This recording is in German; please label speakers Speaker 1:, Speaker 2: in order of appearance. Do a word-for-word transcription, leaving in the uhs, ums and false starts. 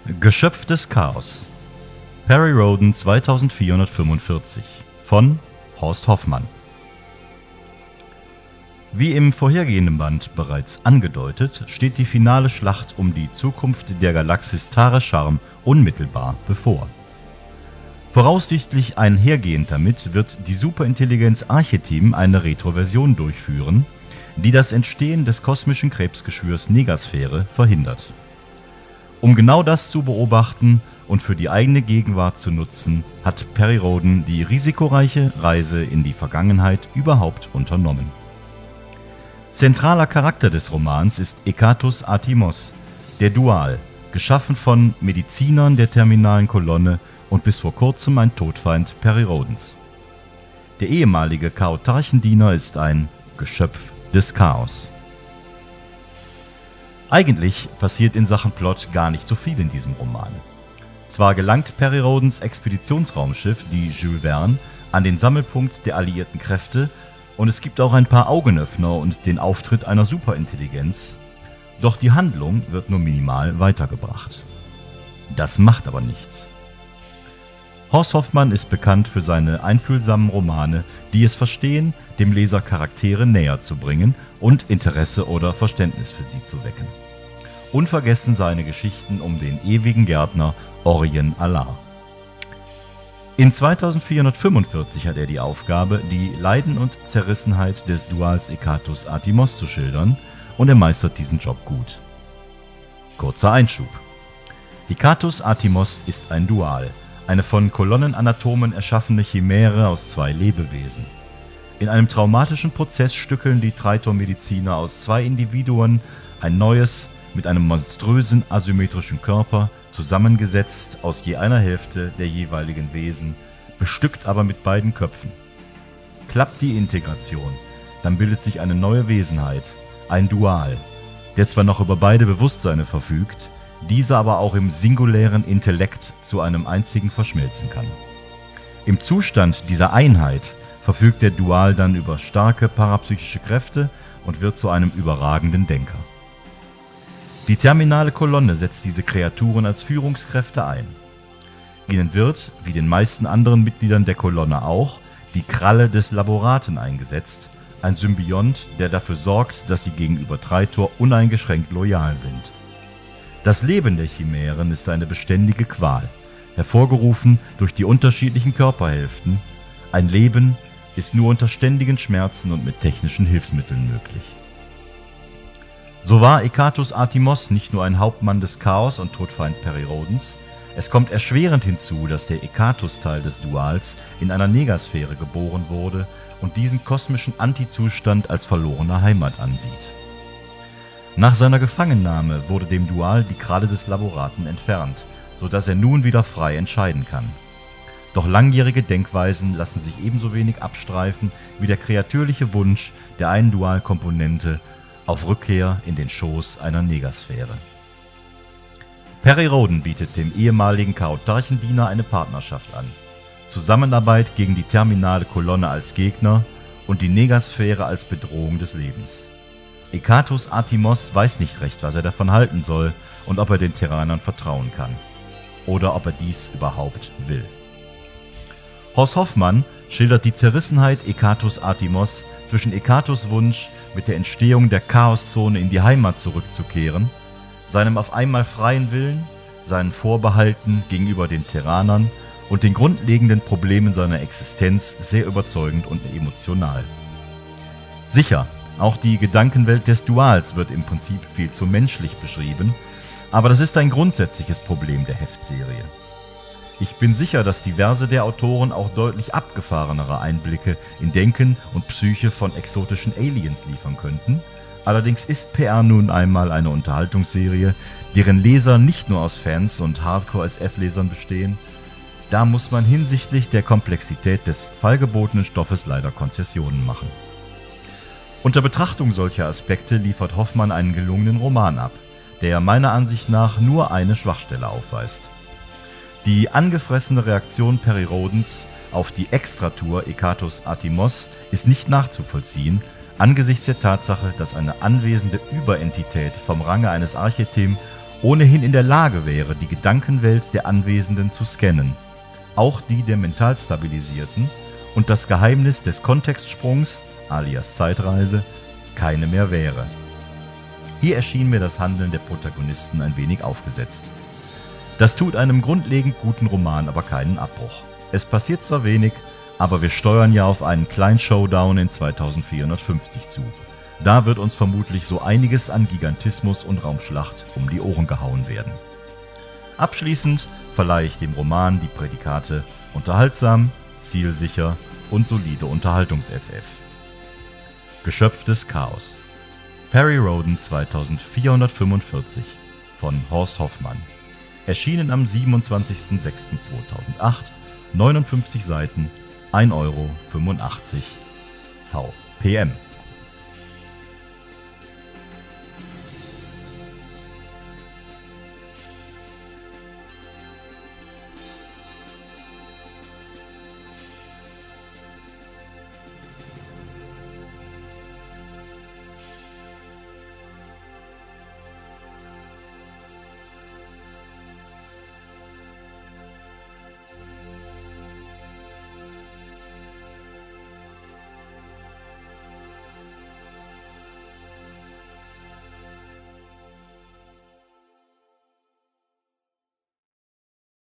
Speaker 1: Geschöpf des Chaos. Perry Rhodan zweitausendvierhundertfünfundvierzig von Horst Hoffmann. Wie im vorhergehenden Band bereits angedeutet, steht die finale Schlacht um die Zukunft der Galaxis Tare Sharm unmittelbar bevor. Voraussichtlich einhergehend damit wird die Superintelligenz Archetyp eine Retroversion durchführen, die das Entstehen des kosmischen Krebsgeschwürs Negasphäre verhindert. Um genau das zu beobachten und für die eigene Gegenwart zu nutzen, hat Perry Rhodan die risikoreiche Reise in die Vergangenheit überhaupt unternommen. Zentraler Charakter des Romans ist Ekatus Atimos, der Dual, geschaffen von Medizinern der terminalen Kolonne und bis vor kurzem ein Todfeind Perry Rhodans. Der ehemalige Chaotarchendiener ist ein Geschöpf des Chaos. Eigentlich passiert in Sachen Plot gar nicht so viel in diesem Roman. Zwar gelangt Perry Rhodans Expeditionsraumschiff, die Jules Verne, an den Sammelpunkt der alliierten Kräfte und es gibt auch ein paar Augenöffner und den Auftritt einer Superintelligenz, doch die Handlung wird nur minimal weitergebracht. Das macht aber nichts. Horst Hoffmann ist bekannt für seine einfühlsamen Romane, die es verstehen, dem Leser Charaktere näher zu bringen und Interesse oder Verständnis für sie zu wecken. Unvergessen seine Geschichten um den ewigen Gärtner Orien Allar. In zweitausendvierhundertfünfundvierzig hat er die Aufgabe, die Leiden und Zerrissenheit des Duals Ekatus Atimos zu schildern, und er meistert diesen Job gut. Kurzer Einschub. Ekatus Atimos ist ein Dual, eine von Kolonnenanatomen erschaffene Chimäre aus zwei Lebewesen. In einem traumatischen Prozess stückeln die Traitor-Mediziner aus zwei Individuen ein neues, mit einem monströsen asymmetrischen Körper, zusammengesetzt aus je einer Hälfte der jeweiligen Wesen, bestückt aber mit beiden Köpfen. Klappt die Integration, dann bildet sich eine neue Wesenheit, ein Dual, der zwar noch über beide Bewusstseine verfügt, diese aber auch im singulären Intellekt zu einem einzigen verschmelzen kann. Im Zustand dieser Einheit verfügt der Dual dann über starke parapsychische Kräfte und wird zu einem überragenden Denker. Die terminale Kolonne setzt diese Kreaturen als Führungskräfte ein. Ihnen wird, wie den meisten anderen Mitgliedern der Kolonne auch, die Kralle des Laboraten eingesetzt, ein Symbiont, der dafür sorgt, dass sie gegenüber Traitor uneingeschränkt loyal sind. Das Leben der Chimären ist eine beständige Qual, hervorgerufen durch die unterschiedlichen Körperhälften. Ein Leben ist nur unter ständigen Schmerzen und mit technischen Hilfsmitteln möglich. So war Ekatus Atimos nicht nur ein Hauptmann des Chaos und Todfeind Perry Rhodans, es kommt erschwerend hinzu, dass der Ekatus-Teil des Duals in einer Negasphäre geboren wurde und diesen kosmischen Antizustand als verlorene Heimat ansieht. Nach seiner Gefangennahme wurde dem Dual die Kralle des Laboraten entfernt, so dass er nun wieder frei entscheiden kann. Doch langjährige Denkweisen lassen sich ebenso wenig abstreifen wie der kreatürliche Wunsch der einen Dualkomponente auf Rückkehr in den Schoß einer Negasphäre. Perry Rhodan bietet dem ehemaligen Chaotarchendiener eine Partnerschaft an. Zusammenarbeit gegen die terminale Kolonne als Gegner und die Negasphäre als Bedrohung des Lebens. Ekatus Atimos weiß nicht recht, was er davon halten soll und ob er den Terranern vertrauen kann. Oder ob er dies überhaupt will. Horst Hoffmann schildert die Zerrissenheit Ekatus Atimos zwischen Ekatus' Wunsch, mit der Entstehung der Chaoszone in die Heimat zurückzukehren, seinem auf einmal freien Willen, seinen Vorbehalten gegenüber den Terranern und den grundlegenden Problemen seiner Existenz sehr überzeugend und emotional. Sicher, auch die Gedankenwelt des Duals wird im Prinzip viel zu menschlich beschrieben, aber das ist ein grundsätzliches Problem der Heftserie. Ich bin sicher, dass diverse der Autoren auch deutlich abgefahrenere Einblicke in Denken und Psyche von exotischen Aliens liefern könnten. Allerdings ist P R nun einmal eine Unterhaltungsserie, deren Leser nicht nur aus Fans und Hardcore-S F-Lesern bestehen. Da muss man hinsichtlich der Komplexität des fallgebotenen Stoffes leider Konzessionen machen. Unter Betrachtung solcher Aspekte liefert Hoffmann einen gelungenen Roman ab, der meiner Ansicht nach nur eine Schwachstelle aufweist. Die angefressene Reaktion Perry Rhodans auf die Extratour Ekatus Atimos ist nicht nachzuvollziehen, angesichts der Tatsache, dass eine anwesende Überentität vom Range eines Archetypen ohnehin in der Lage wäre, die Gedankenwelt der Anwesenden zu scannen, auch die der Mentalstabilisierten, und das Geheimnis des Kontextsprungs, alias Zeitreise, keine mehr wäre. Hier erschien mir das Handeln der Protagonisten ein wenig aufgesetzt. Das tut einem grundlegend guten Roman aber keinen Abbruch. Es passiert zwar wenig, aber wir steuern ja auf einen kleinen Showdown in zweitausendvierhundertfünfzig zu. Da wird uns vermutlich so einiges an Gigantismus und Raumschlacht um die Ohren gehauen werden. Abschließend verleihe ich dem Roman die Prädikate unterhaltsam, zielsicher und solide Unterhaltungs-S F. Geschöpf des Chaos. Perry Rhodan zweitausendvierhundertfünfundvierzig von Horst Hoffmann. Erschienen am siebenundzwanzigsten sechsten zweitausendacht, neunundfünfzig Seiten, ein Euro fünfundachtzig V P M.